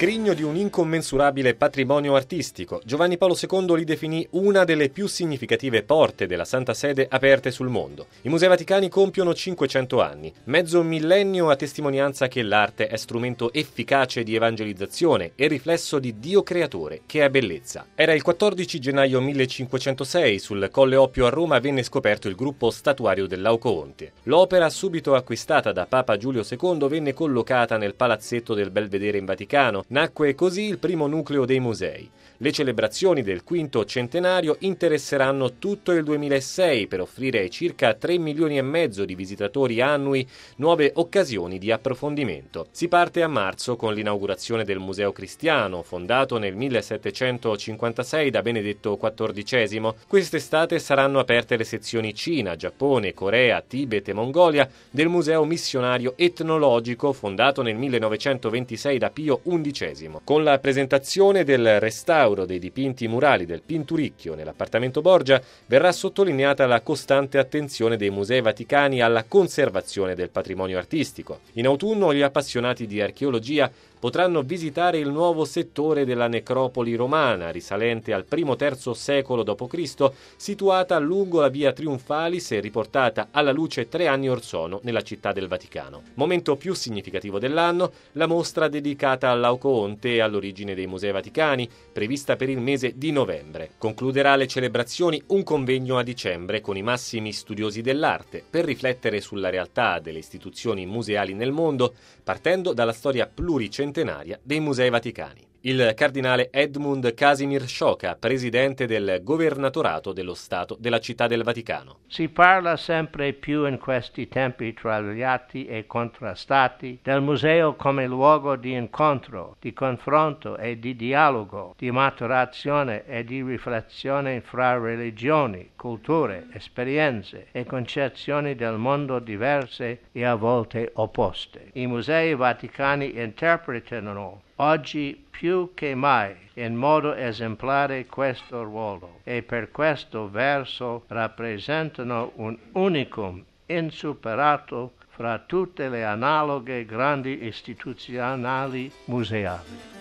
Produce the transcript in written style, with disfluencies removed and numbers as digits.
Scrigno di un incommensurabile patrimonio artistico, Giovanni Paolo II li definì una delle più significative porte della Santa Sede aperte sul mondo. I Musei Vaticani compiono 500 anni, mezzo millennio a testimonianza che l'arte è strumento efficace di evangelizzazione e riflesso di Dio creatore, che è bellezza. Era il 14 gennaio 1506, sul Colle Oppio a Roma venne scoperto il gruppo statuario del Laocoonte. L'opera, subito acquistata da Papa Giulio II, venne collocata nel palazzetto del Belvedere in Vaticano. Nacque così il primo nucleo dei musei. Le celebrazioni del quinto centenario interesseranno tutto il 2006 per offrire ai circa 3 milioni e mezzo di visitatori annui nuove occasioni di approfondimento. Si parte a marzo con l'inaugurazione del Museo Cristiano, fondato nel 1756 da Benedetto XIV. Quest'estate saranno aperte le sezioni Cina, Giappone, Corea, Tibet e Mongolia del Museo Missionario Etnologico, fondato nel 1926 da Pio XI. Con la presentazione del restauro dei dipinti murali del Pinturicchio nell'appartamento Borgia verrà sottolineata la costante attenzione dei Musei Vaticani alla conservazione del patrimonio artistico. In autunno gli appassionati di archeologia potranno visitare il nuovo settore della necropoli romana, risalente al I-III secolo d.C., situata lungo la via Triumphalis e riportata alla luce 3 anni or sono nella città del Vaticano. Momento più significativo dell'anno, la mostra dedicata al Laocoonte e all'origine dei Musei Vaticani, prevista per il mese di novembre. Concluderà le celebrazioni un convegno a dicembre con i massimi studiosi dell'arte, per riflettere sulla realtà delle istituzioni museali nel mondo, partendo dalla storia pluricentenaria dei Musei Vaticani. Il cardinale Edmund Casimir Sciocca, presidente del Governatorato dello Stato della Città del Vaticano. Si parla sempre più in questi tempi travagliati e contrastati del museo come luogo di incontro, di confronto e di dialogo, di maturazione e di riflessione fra religioni, culture, esperienze e concezioni del mondo diverse e a volte opposte. I Musei Vaticani interpretano oggi più che mai in modo esemplare questo ruolo e per questo verso rappresentano un unicum insuperato fra tutte le analoghe grandi istituzionali museali.